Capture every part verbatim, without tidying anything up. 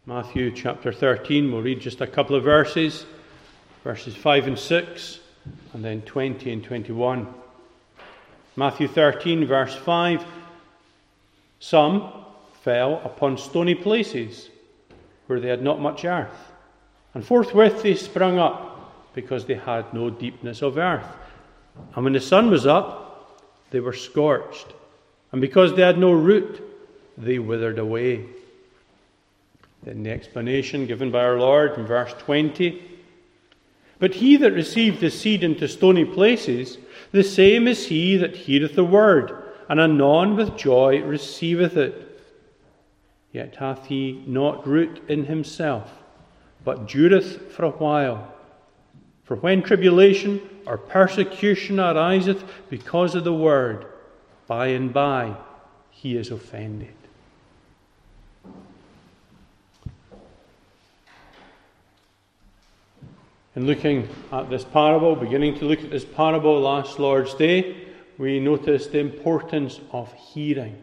Matthew chapter thirteen, we'll read just a couple of verses, verses five and six, and then twenty and twenty-one. Matthew thirteen, verse five, some fell upon stony places where they had not much earth, and forthwith they sprung up, because they had no deepness of earth. And when the sun was up, they were scorched, and because they had no root, they withered away. Then the explanation given by our Lord in verse twenty. But he that received the seed into stony places, the same is he that heareth the word, and anon with joy receiveth it. Yet hath he not root in himself, but dureth for a while. For when tribulation or persecution ariseth because of the word, by and by he is offended. In looking at this parable, beginning to look at this parable last Lord's Day, we noticed the importance of hearing.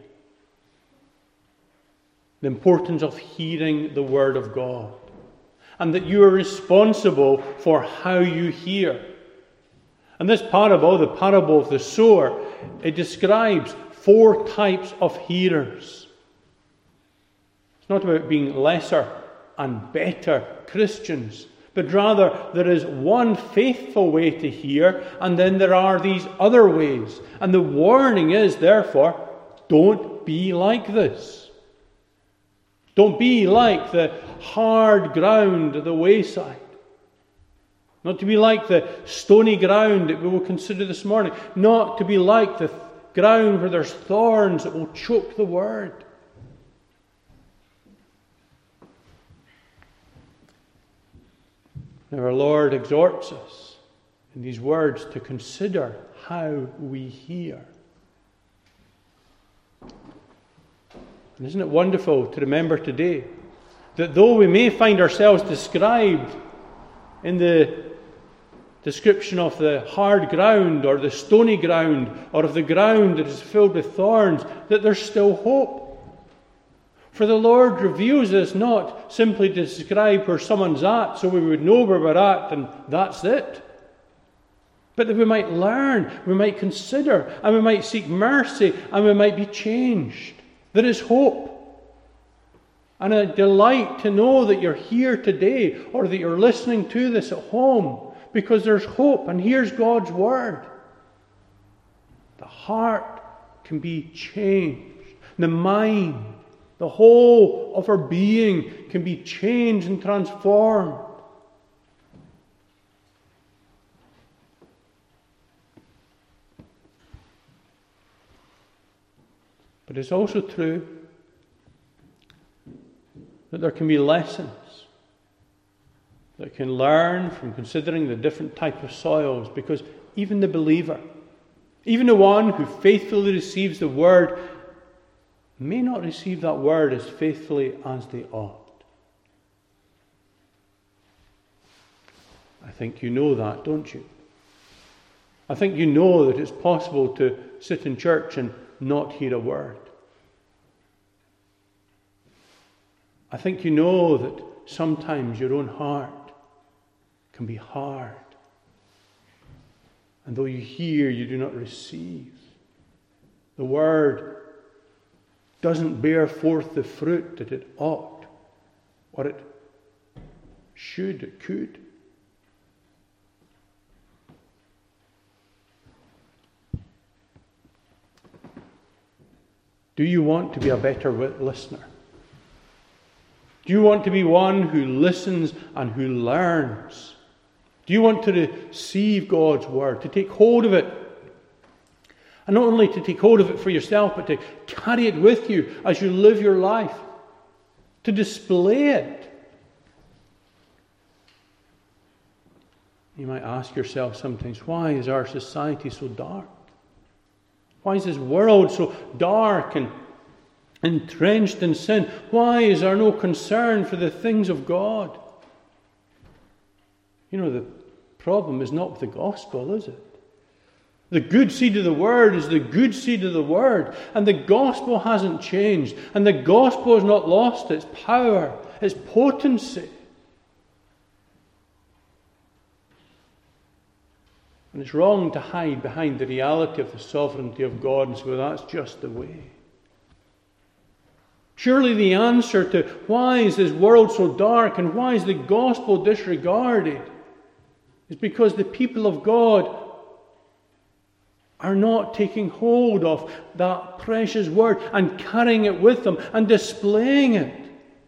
The importance of hearing the Word of God. And that you are responsible for how you hear. And this parable, the parable of the sower, it describes four types of hearers. It's not about being lesser and better Christians, but rather there is one faithful way to hear, and then there are these other ways. And the warning is, therefore, don't be like this. Don't be like the hard ground of the wayside. Not to be like the stony ground that we will consider this morning. Not to be like the ground where there's thorns that will choke the word. Now our Lord exhorts us in these words to consider how we hear. And isn't it wonderful to remember today that though we may find ourselves described in the description of the hard ground or the stony ground or of the ground that is filled with thorns, that there's still hope. For the Lord reveals us not simply to describe where someone's at so we would know where we're at and that's it. But that we might learn, we might consider, and we might seek mercy, and we might be changed. There is hope. And a delight to know that you're here today or that you're listening to this at home, because there's hope, and here's God's Word. The heart can be changed. The mind, the whole of our being can be changed and transformed. But it's also true that there can be lessons that can learn from considering the different type of soils, because even the believer, even the one who faithfully receives the word, may not receive that word as faithfully as they ought. I think you know that, don't you? I think you know that it's possible to sit in church and not hear a word. I think you know that sometimes your own heart can be hard. And though you hear, you do not receive. The word doesn't bear forth the fruit that it ought, or it should, it could. Do you want to be a better listener? Do you want to be one who listens and who learns? Do you want to receive God's word, to take hold of it? And not only to take hold of it for yourself, but to carry it with you as you live your life. To display it. You might ask yourself sometimes, why is our society so dark? Why is this world so dark and entrenched in sin? Why is there no concern for the things of God? You know, the problem is not with the gospel, is it? The good seed of the Word is the good seed of the Word. And the gospel hasn't changed. And the gospel has not lost its power, its potency. And it's wrong to hide behind the reality of the sovereignty of God and say, well, that's just the way. Surely the answer to why is this world so dark and why is the gospel disregarded is because the people of God are not taking hold of that precious word and carrying it with them and displaying it.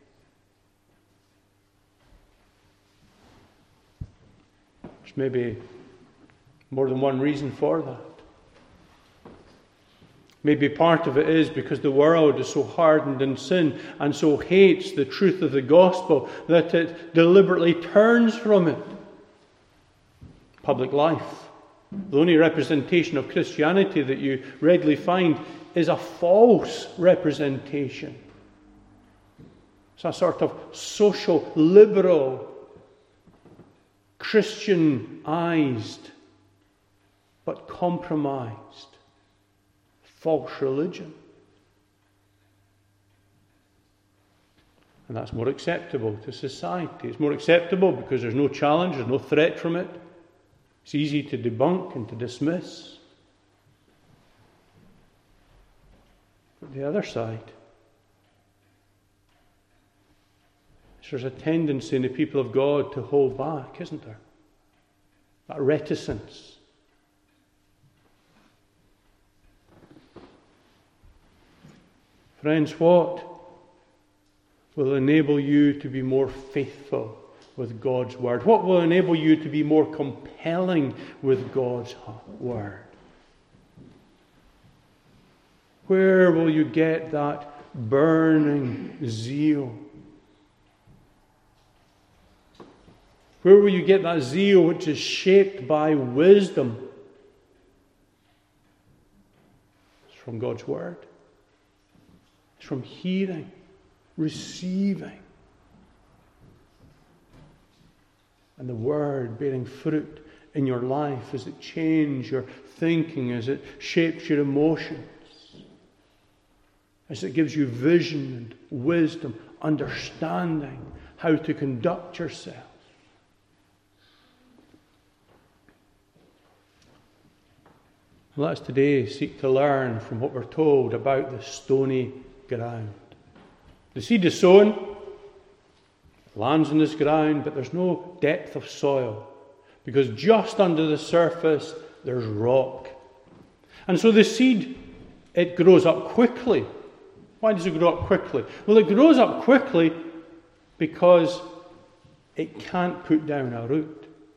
There's maybe more than one reason for that. Maybe part of it is because the world is so hardened in sin and so hates the truth of the gospel that it deliberately turns from it. Public life. The only representation of Christianity that you readily find is a false representation. It's a sort of social, liberal, Christianized, but compromised, false religion. And that's more acceptable to society. It's more acceptable because there's no challenge, there's no threat from it. It's easy to debunk and to dismiss. But the other side, there's a tendency in the people of God to hold back, isn't there? That reticence. Friends, what will enable you to be more faithful with God's Word? What will enable you to be more compelling with God's Word? Where will you get that burning zeal? Where will you get that zeal which is shaped by wisdom? It's from God's Word. It's from hearing, receiving, and the Word bearing fruit in your life as it changes your thinking, as it shapes your emotions, as it gives you vision and wisdom, understanding how to conduct yourself. Let's today seek to learn from what we're told about the stony ground. The seed is sown, it lands on this ground, but there's no depth of soil because just under the surface there's rock. And so the seed, it grows up quickly. Why does it grow up quickly? Well, it grows up quickly because it can't put down a root.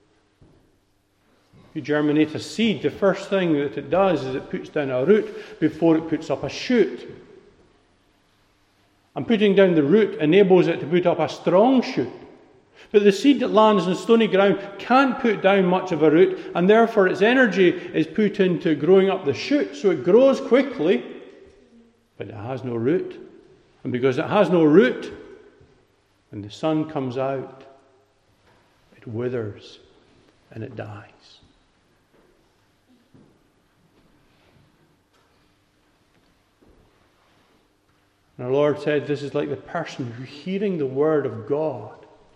You germinate a seed, the first thing that it does is it puts down a root before it puts up a shoot. And putting down the root enables it to put up a strong shoot. But the seed that lands on stony ground can't put down much of a root, and therefore its energy is put into growing up the shoot. So it grows quickly, but it has no root. And because it has no root, when the sun comes out, it withers and it dies. And our Lord said this is like the person who, hearing the word of God,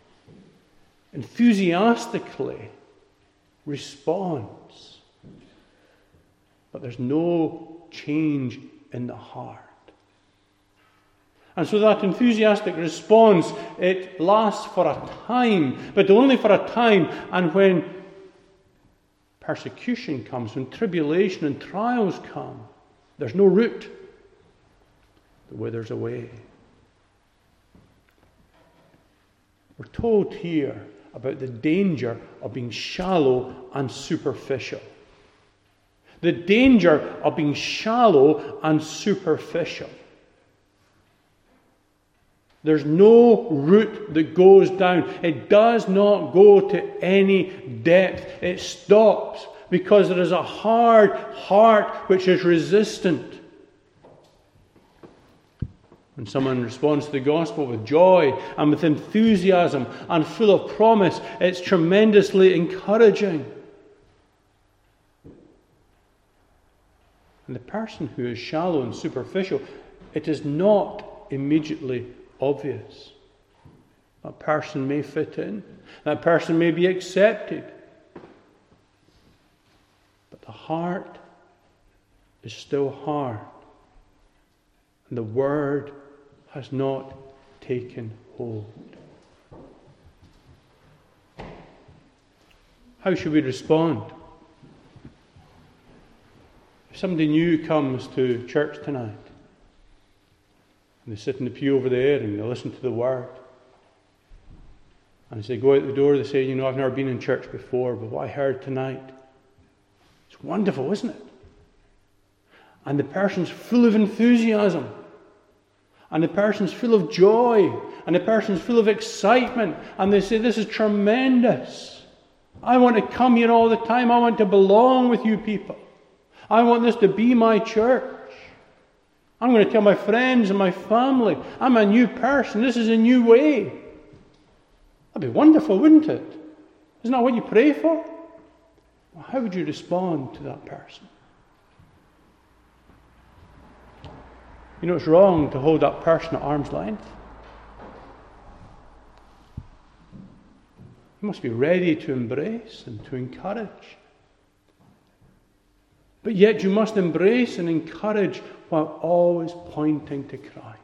enthusiastically responds, but there's no change in the heart. And so that enthusiastic response, it lasts for a time, but only for a time. And when persecution comes, when tribulation and trials come, there's no root. It withers away. We're told here about the danger of being shallow and superficial. The danger of being shallow and superficial. There's no root that goes down. It does not go to any depth. It stops because there is a hard heart which is resistant. When someone responds to the gospel with joy and with enthusiasm and full of promise, it's tremendously encouraging. And the person who is shallow and superficial, it is not immediately obvious. That person may fit in. That person may be accepted. But the heart is still hard. And the word has not taken hold. How should we respond? If somebody new comes to church tonight, and they sit in the pew over there and they listen to the word, and as they go out the door, they say, you know, I've never been in church before, but what I heard tonight, it's wonderful, isn't it? And the person's full of enthusiasm, and the person's full of joy, and the person's full of excitement, and they say, this is tremendous. I want to come here all the time. I want to belong with you people. I want this to be my church. I'm going to tell my friends and my family, I'm a new person. This is a new way. That'd be wonderful, wouldn't it? Isn't that what you pray for? Well, how would you respond to that person? You know, it's wrong to hold that person at arm's length. You must be ready to embrace and to encourage. But yet you must embrace and encourage while always pointing to Christ.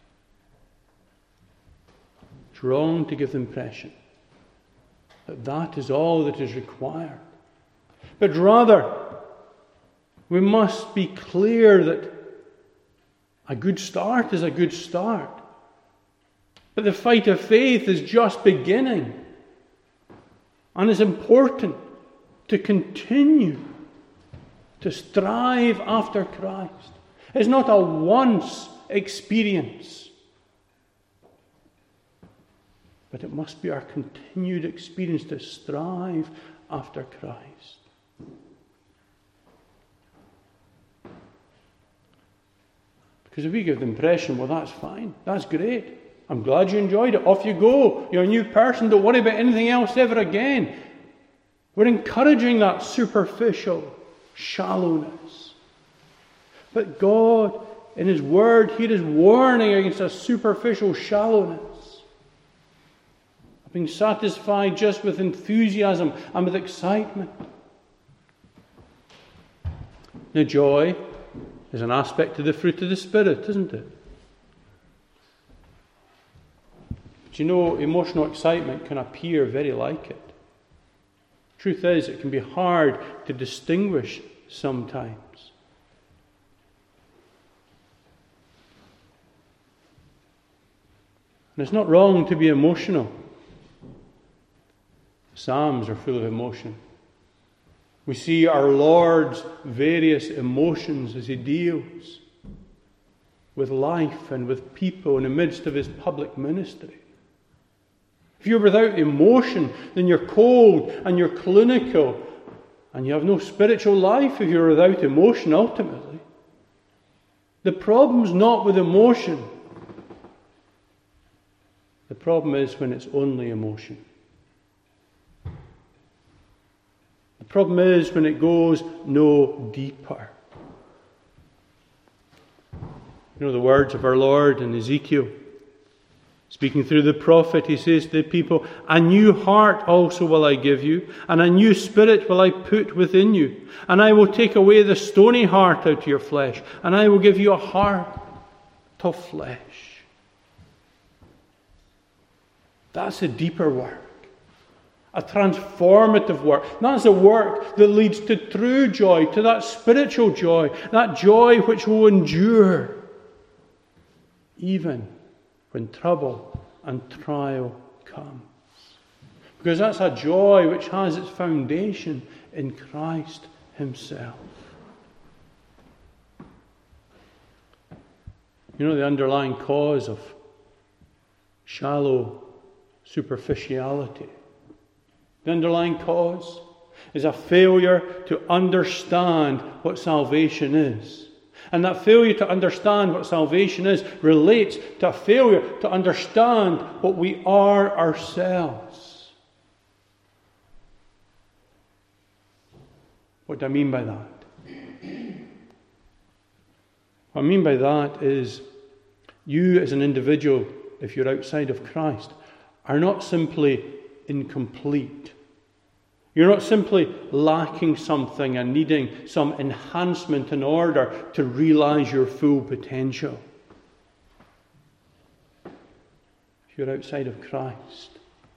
It's wrong to give the impression that that is all that is required. But rather, we must be clear that a good start is a good start. But the fight of faith is just beginning. And it's important to continue to strive after Christ. It's not a once experience, but it must be our continued experience to strive after Christ. Because if we give the impression, well, that's fine, that's great, I'm glad you enjoyed it, off you go, you're a new person, don't worry about anything else ever again. We're encouraging that superficial shallowness. But God, in His Word, He is warning against a superficial shallowness. Being satisfied just with enthusiasm and with excitement. Now, joy is an aspect of the fruit of the Spirit, isn't it? But you know, emotional excitement can appear very like it. Truth is, it can be hard to distinguish sometimes. And it's not wrong to be emotional. Psalms are full of emotion. We see our Lord's various emotions as He deals with life and with people in the midst of His public ministry. If you're without emotion, then you're cold and you're clinical and you have no spiritual life if you're without emotion ultimately. The problem's not with emotion. The problem is when it's only emotion. The problem is when it goes no deeper. You know the words of our Lord in Ezekiel. Speaking through the prophet, He says to the people, a new heart also will I give you, and a new spirit will I put within you. And I will take away the stony heart out of your flesh, and I will give you a heart of flesh. That's a deeper work. A transformative work. That's a work that leads to true joy, to that spiritual joy, that joy which will endure, even when trouble and trial comes. Because that's a joy which has its foundation in Christ Himself. You know the underlying cause of shallow superficiality? The underlying cause is a failure to understand what salvation is. And that failure to understand what salvation is relates to a failure to understand what we are ourselves. What do I mean by that? What I mean by that is you as an individual, if you're outside of Christ, are not simply incomplete. You're not simply lacking something and needing some enhancement in order to realize your full potential. If you're outside of Christ,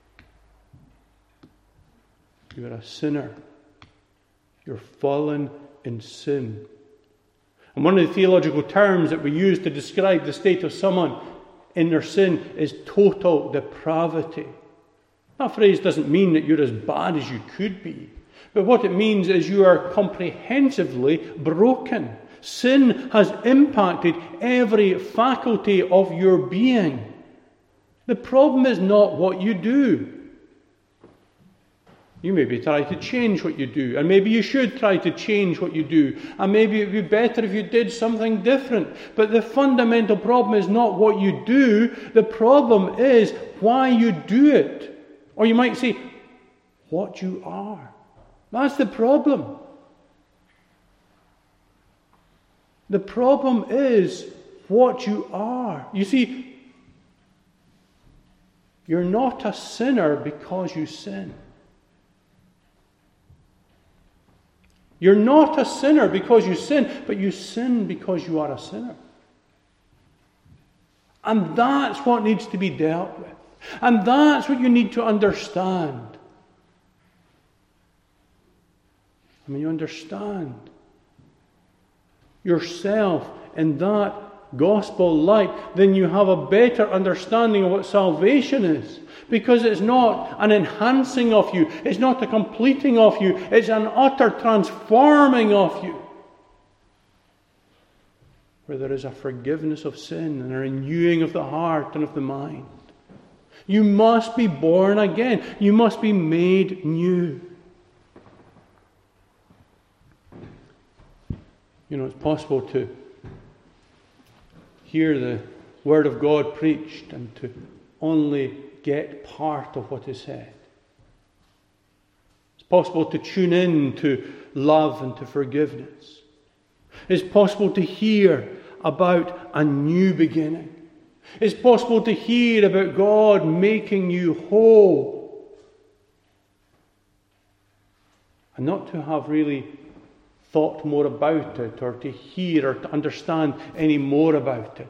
you are a sinner. You're fallen in sin. And one of the theological terms that we use to describe the state of someone in their sin is total depravity. That phrase doesn't mean that you're as bad as you could be. But what it means is you are comprehensively broken. Sin has impacted every faculty of your being. The problem is not what you do. You maybe try to change what you do, and maybe you should try to change what you do, and maybe it would be better if you did something different. But the fundamental problem is not what you do. The problem is why you do it. Or you might say, what you are. That's the problem. The problem is what you are. You see, you're not a sinner because you sin. You're not a sinner because you sin, but you sin because you are a sinner. And that's what needs to be dealt with. And that's what you need to understand. I mean, you understand yourself in that gospel light, then you have a better understanding of what salvation is. Because it's not an enhancing of you. It's not a completing of you. It's an utter transforming of you. Where there is a forgiveness of sin and a renewing of the heart and of the mind. You must be born again. You must be made new. You know, it's possible to hear the Word of God preached and to only get part of what is said. It's possible to tune in to love and to forgiveness. It's possible to hear about a new beginning. It's possible to hear about God making you whole. And not to have really thought more about it, or to hear or to understand any more about it.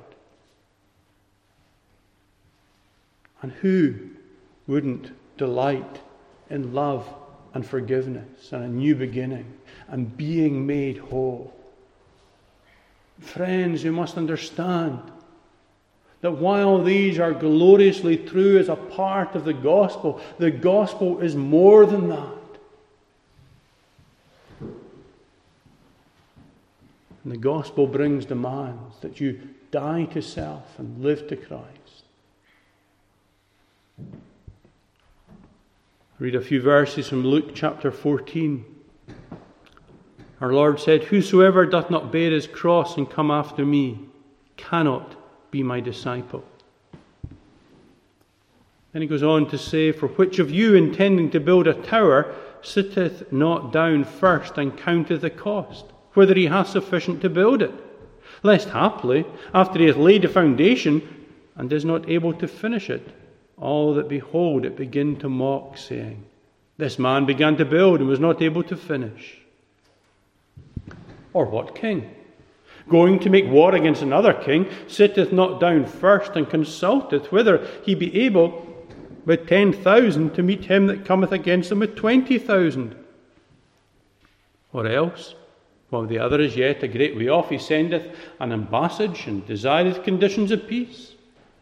And who wouldn't delight in love and forgiveness and a new beginning and being made whole? Friends, you must understand that while these are gloriously true as a part of the gospel, the gospel is more than that. And the gospel brings demands that you die to self and live to Christ. Read a few verses from Luke chapter fourteen. Our Lord said, "Whosoever doth not bear his cross and come after me cannot be my disciple." Then he goes on to say, "For which of you, intending to build a tower, sitteth not down first and counteth the cost, whether he hath sufficient to build it? Lest haply, after he hath laid the foundation, and is not able to finish it, all that behold it begin to mock, saying, This man began to build and was not able to finish. Or what king, going to make war against another king, sitteth not down first and consulteth whether he be able with ten thousand to meet him that cometh against him with twenty thousand? Or else, while the other is yet a great way off, he sendeth an ambassage and desireth conditions of peace.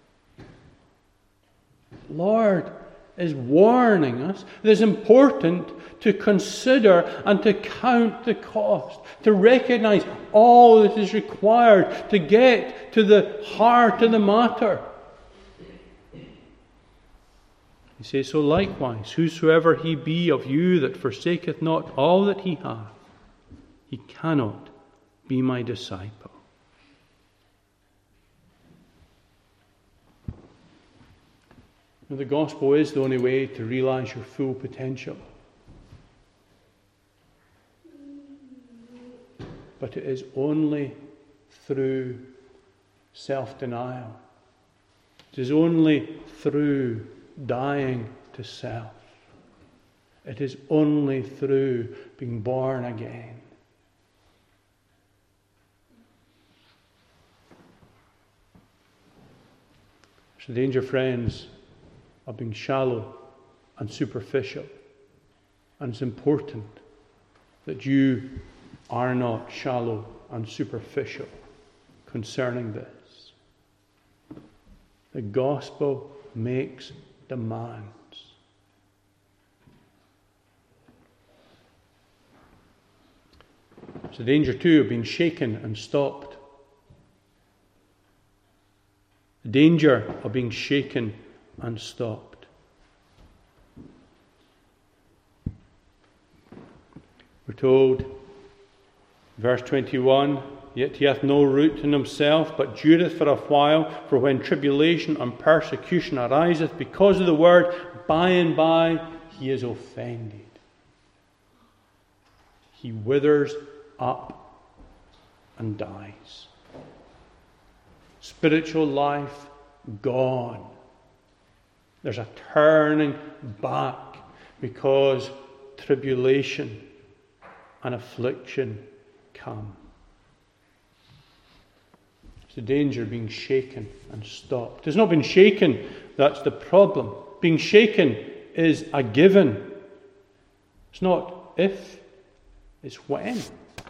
Lord is warning us that it's important to consider and to count the cost, to recognize all that is required to get to the heart of the matter. He says, "So likewise, whosoever he be of you that forsaketh not all that he hath, he cannot be my disciple." Now, the gospel is the only way to realize your full potential. But it is only through self-denial. It is only through dying to self. It is only through being born again. There's a danger, friends, of being shallow and superficial. And it's important that you are not shallow and superficial concerning this. The gospel makes demands. It's a danger too of being shaken and stopped. The danger of being shaken and stopped. We're told, verse twenty-one, yet he hath no root in himself, but dureth for a while, for when tribulation and persecution ariseth because of the word, by and by he is offended. He withers up and dies. Spiritual life gone. There's a turning back because tribulation and affliction come. It's the danger of being shaken and stopped. It's not being shaken that's the problem. Being shaken is a given. It's not if, it's when.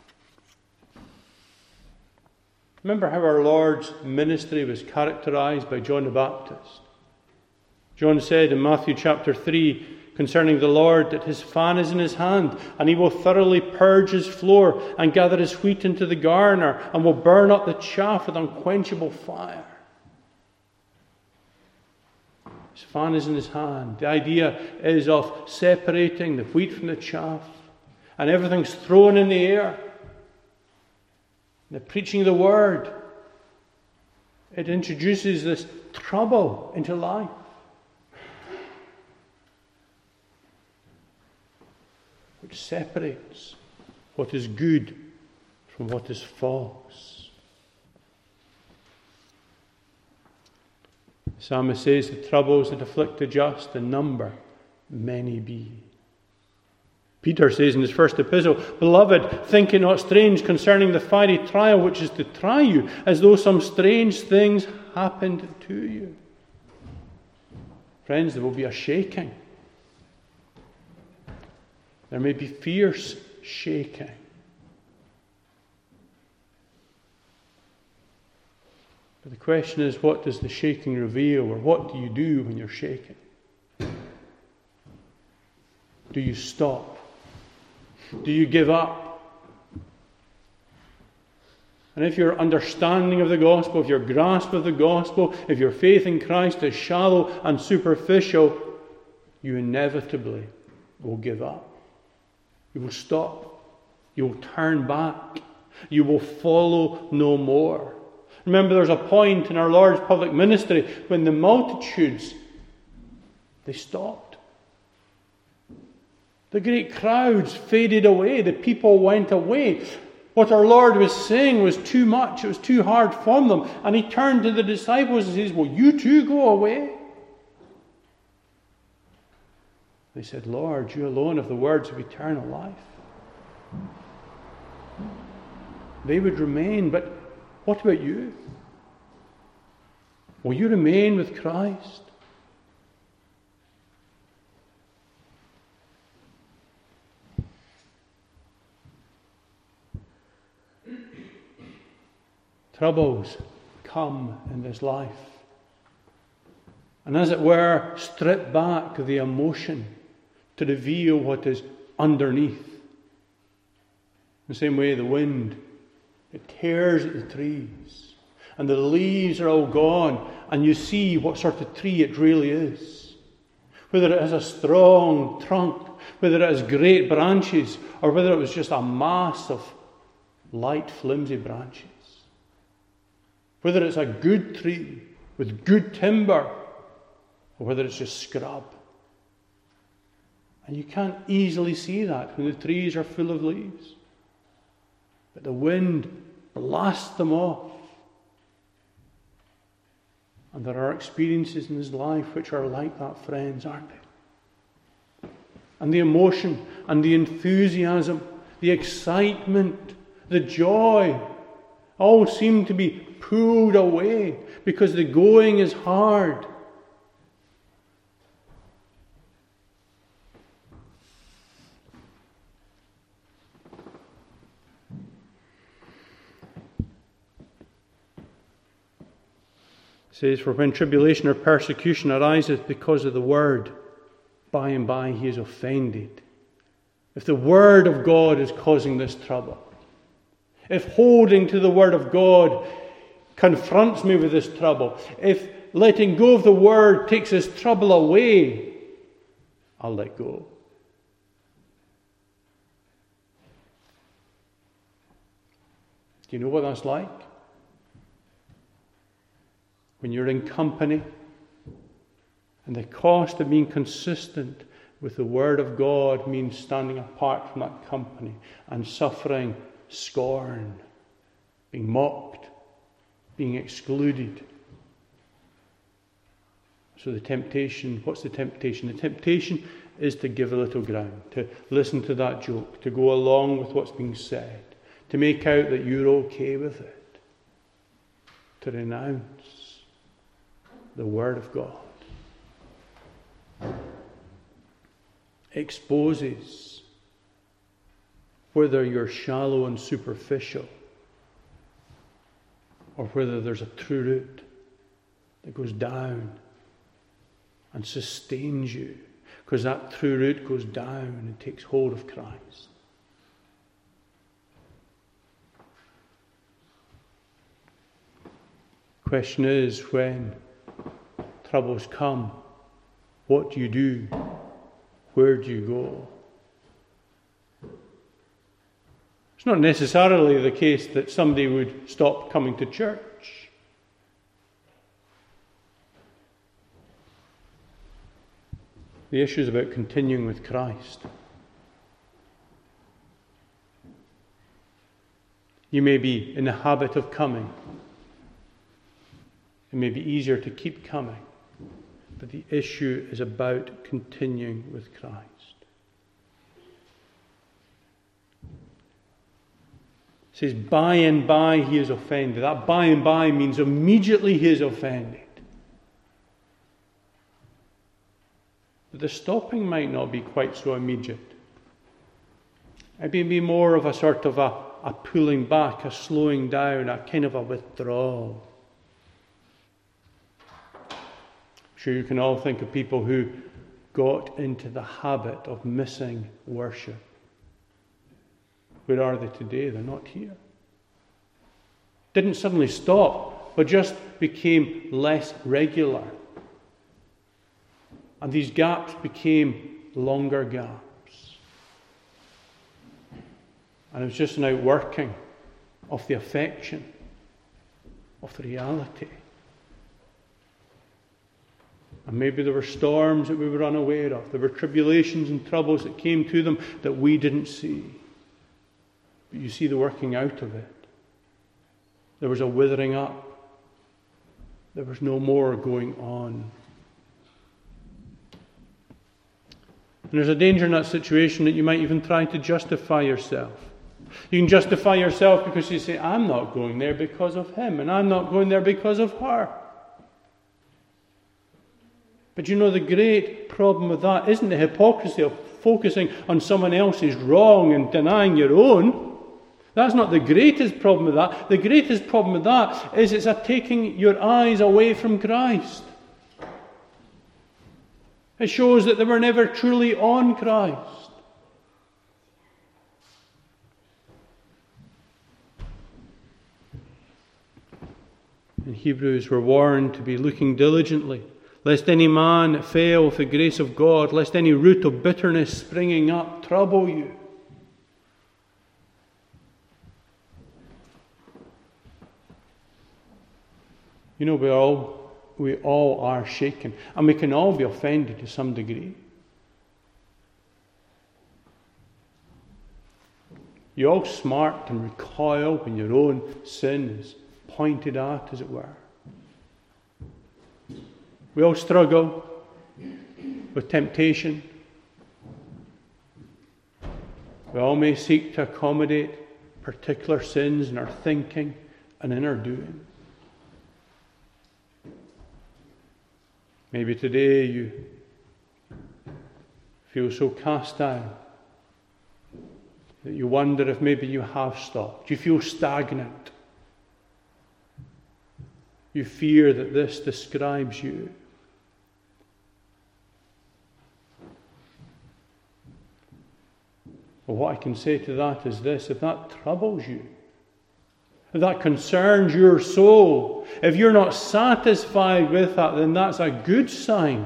Remember how our Lord's ministry was characterized by John the Baptist. John said in Matthew chapter three concerning the Lord that his fan is in his hand, and he will thoroughly purge his floor and gather his wheat into the garner, and will burn up the chaff with unquenchable fire. His fan is in his hand. The idea is of separating the wheat from the chaff, and everything's thrown in the air. The preaching of the word, it introduces this trouble into life. Which separates what is good from what is false. The psalmist says, the troubles that afflict the just in number many be. Peter says in his first epistle, beloved, think it not strange concerning the fiery trial which is to try you, as though some strange things happened to you. Friends, there will be a shaking. There may be fierce shaking. But the question is, what does the shaking reveal, or what do you do when you're shaken? Do you stop? Do you give up? And if your understanding of the gospel, if your grasp of the gospel, if your faith in Christ is shallow and superficial, you inevitably will give up. You will stop. You will turn back. You will follow no more. Remember, there's a point in our Lord's public ministry when the multitudes, they stopped. The great crowds faded away. The people went away. What our Lord was saying was too much. It was too hard for them. And he turned to the disciples and says, will you too go away? They said, Lord, you alone have the words of eternal life. They would remain, but what about you? Will you remain with Christ? Troubles come in this life. And as it were, strip back the emotion to reveal what is underneath. In the same way, the wind, it tears at the trees. And the leaves are all gone. And you see what sort of tree it really is. Whether it has a strong trunk, whether it has great branches, or whether it was just a mass of light, flimsy branches. Whether it's a good tree with good timber, or whether it's just scrub. And you can't easily see that when the trees are full of leaves. But the wind blast them off. And there are experiences in his life which are like that, friends, aren't they? And the emotion and the enthusiasm, the excitement, the joy, all seem to be pulled away because the going is hard. It says, for when tribulation or persecution arises because of the word, by and by he is offended. If the word of God is causing this trouble, if holding to the word of God confronts me with this trouble, if letting go of the word takes this trouble away, I'll let go. Do you know what that's like? When you're in company and the cost of being consistent with the Word of God means standing apart from that company and suffering scorn, being mocked, being excluded. So the temptation, what's the temptation? The temptation is to give a little ground, to listen to that joke, to go along with what's being said, to make out that you're okay with it, to renounce the Word of God. Exposes whether you're shallow and superficial or whether there's a true root that goes down and sustains you, because that true root goes down and takes hold of Christ. Question is, when troubles come, what do you do? Where do you go? It's not necessarily the case that somebody would stop coming to church. The issue is about continuing with Christ. You may be in the habit of coming. It may be easier to keep coming. But the issue is about continuing with Christ. It says, by and by he is offended. That by and by means immediately he is offended. But the stopping might not be quite so immediate. It may be more of a sort of a, a pulling back, a slowing down, a kind of a withdrawal. I'm sure you can all think of people who got into the habit of missing worship. Where are they today? They're not here. Didn't suddenly stop, but just became less regular. And these gaps became longer gaps. And it was just an outworking of the affection, of the reality. And maybe there were storms that we were unaware of. There were tribulations and troubles that came to them that we didn't see. But you see the working out of it. There was a withering up. There was no more going on. And there's a danger in that situation that you might even try to justify yourself. You can justify yourself because you say, I'm not going there because of him, and I'm not going there because of her. But you know, the great problem with that isn't the hypocrisy of focusing on someone else's wrong and denying your own. That's not the greatest problem with that. The greatest problem with that is it's a taking your eyes away from Christ. It shows that they were never truly on Christ. In Hebrews, we're warned to be looking diligently, lest any man fail with the grace of God, lest any root of bitterness springing up trouble you. You know, we all, we all are shaken, and we can all be offended to some degree. You all smart and recoil when your own sin is pointed at, as it were. We all struggle with temptation. We all may seek to accommodate particular sins in our thinking and in our doing. Maybe today you feel so cast down that you wonder if maybe you have stopped. You feel stagnant. You fear that this describes you. Well, what I can say to that is this: if that troubles you, if that concerns your soul, if you're not satisfied with that, then that's a good sign.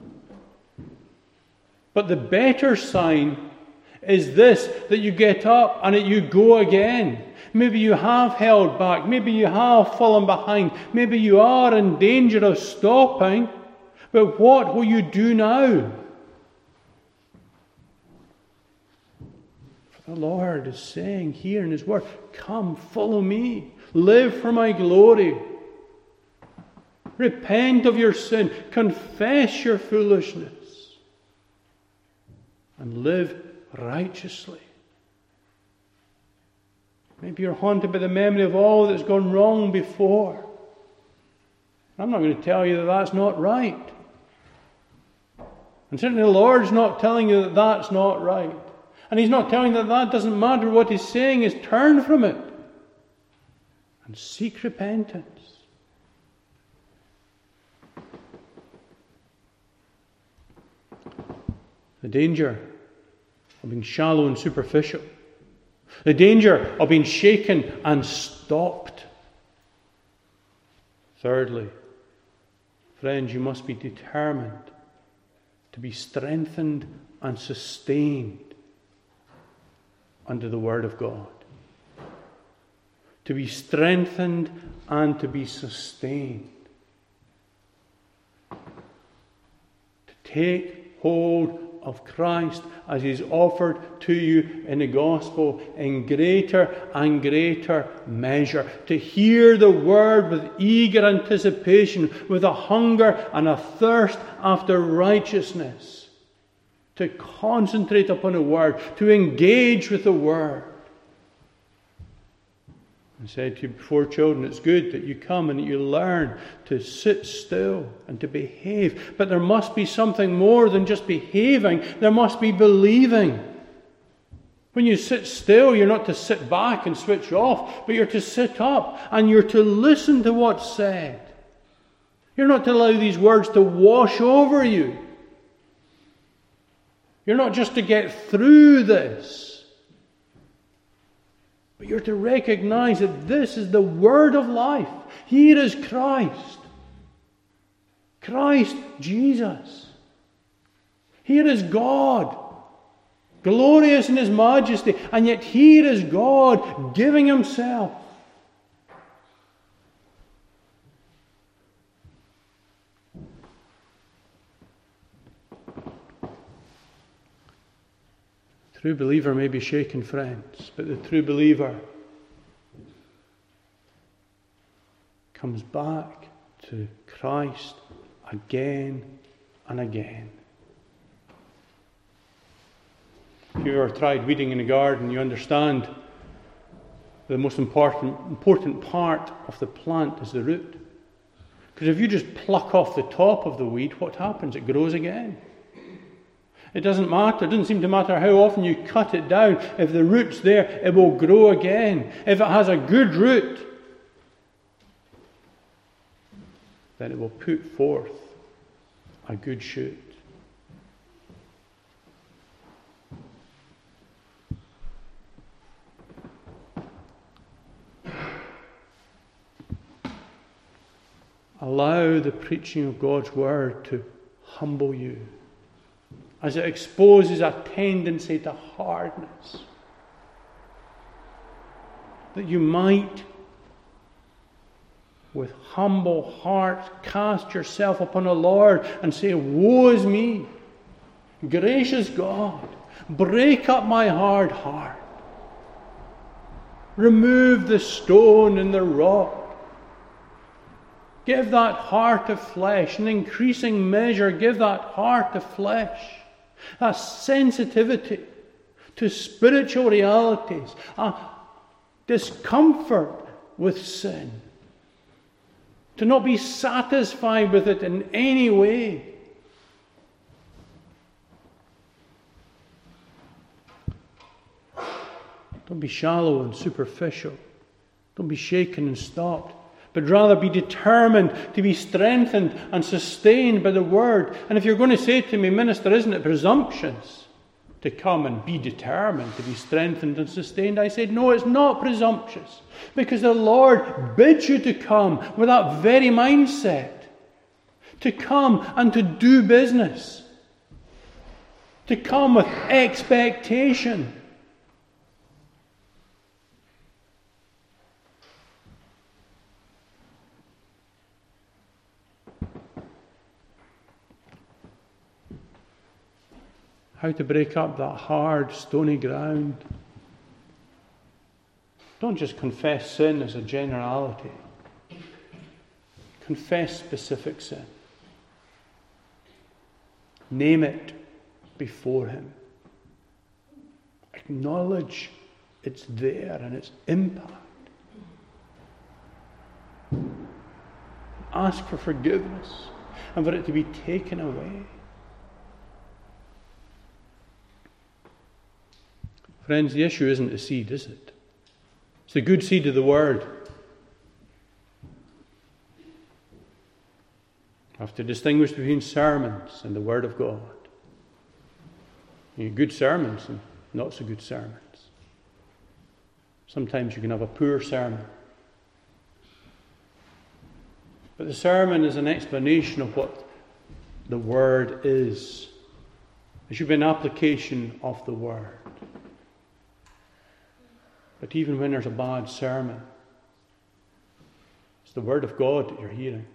But the better sign is this, that you get up and that you go again. Maybe you have held back. Maybe you have fallen behind. Maybe you are in danger of stopping. But what will you do now? For the Lord is saying here in His Word, come, follow me. Live for my glory. Repent of your sin. Confess your foolishness. And live righteously. Maybe you're haunted by the memory of all that's gone wrong before. I'm not going to tell you that that's not right. And certainly the Lord's not telling you that that's not right. And He's not telling you that that doesn't matter. What He's saying is turn from it and seek repentance. The danger of being shallow and superficial. The danger of being shaken and stopped. Thirdly, friends, you must be determined to be strengthened and sustained under the Word of God. To be strengthened and to be sustained. To take hold of Christ as He's offered to you in the gospel in greater and greater measure. To hear the Word with eager anticipation, with a hunger and a thirst after righteousness. To concentrate upon the Word, to engage with the Word. I said to you before, children, it's good that you come and that you learn to sit still and to behave. But there must be something more than just behaving. There must be believing. When you sit still, you're not to sit back and switch off, but you're to sit up and you're to listen to what's said. You're not to allow these words to wash over you. You're not just to get through this. But you're to recognize that this is the Word of life. Here is Christ. Christ Jesus. Here is God. Glorious in His majesty. And yet here is God giving Himself. The true believer may be shaken, friends, but the true believer comes back to Christ again and again. If you've ever tried weeding in a garden, you understand the most important, important part of the plant is the root. Because if you just pluck off the top of the weed, what happens? It grows again. It doesn't matter. It doesn't seem to matter how often you cut it down. If the root's there, it will grow again. If it has a good root, then it will put forth a good shoot. Allow the preaching of God's Word to humble you, as it exposes a tendency to hardness, that you might, with humble heart, cast yourself upon the Lord and say, woe is me, gracious God, break up my hard heart. Remove the stone and the rock. Give that heart of flesh, in increasing measure, give that heart of flesh, a sensitivity to spiritual realities, a discomfort with sin, to not be satisfied with it in any way. Don't be shallow and superficial. Don't be shaken and stopped. But rather be determined to be strengthened and sustained by the Word. And if you're going to say to me, minister, isn't it presumptuous to come and be determined to be strengthened and sustained? I said, no, it's not presumptuous. Because the Lord bids you to come with that very mindset. To come and to do business. To come with expectation. How to break up that hard, stony ground. Don't just confess sin as a generality. Confess specific sin. Name it before Him. Acknowledge it's there and its impact. Ask for forgiveness and for it to be taken away. Friends, the issue isn't the seed, is it? It's the good seed of the Word. You have to distinguish between sermons and the Word of God. You have good sermons and not so good sermons. Sometimes you can have a poor sermon. But the sermon is an explanation of what the Word is. There should be an application of the Word. But even when there's a bad sermon, it's the Word of God that you're hearing.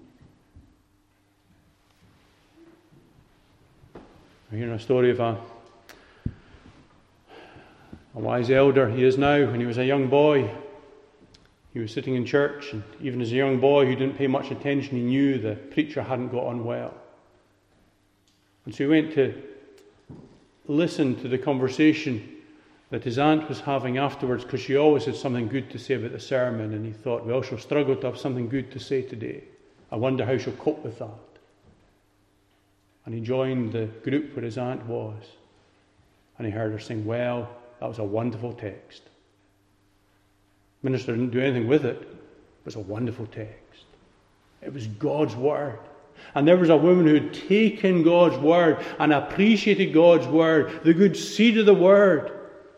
I'm hearing a story of a, a wise elder. He is now. When he was a young boy, he was sitting in church, and even as a young boy who didn't pay much attention, he knew the preacher hadn't got on well. And so he went to listen to the conversation that his aunt was having afterwards, because she always had something good to say about the sermon, and he thought, well, she'll struggle to have something good to say today. I wonder how she'll cope with that. And he joined the group where his aunt was, and he heard her saying, well, that was a wonderful text. The minister didn't do anything with it. It was a wonderful text. It was God's Word. And there was a woman who had taken God's Word and appreciated God's Word, the good seed of the Word.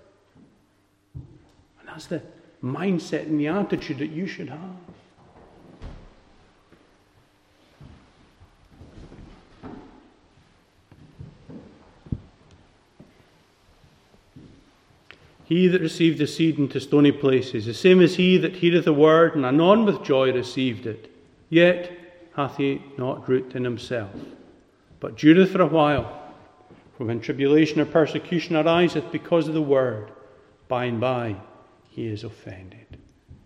That's the mindset and the attitude that you should have. He that received the seed into stony places, the same as he that heareth the word, and anon with joy received it, yet hath he not root in himself, but dureth for a while. For when tribulation or persecution ariseth because of the word, by and by he is offended.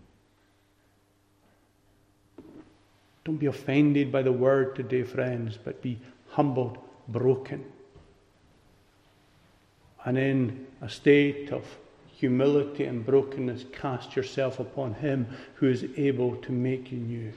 Don't be offended by the word today, friends, but be humbled, broken, and in a state of humility and brokenness, cast yourself upon Him who is able to make you new.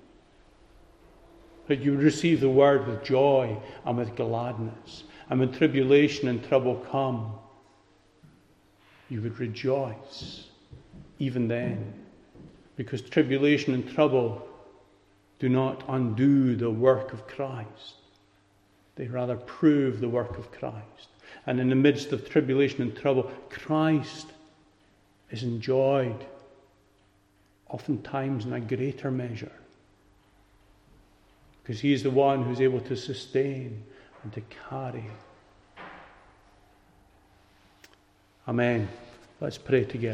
That you would receive the word with joy and with gladness, and when tribulation and trouble come, you would rejoice even then, because tribulation and trouble do not undo the work of Christ. They rather prove the work of Christ. And in the midst of tribulation and trouble, Christ is enjoyed, oftentimes in a greater measure, because He is the one who's able to sustain and to carry. Amen. Let's pray together.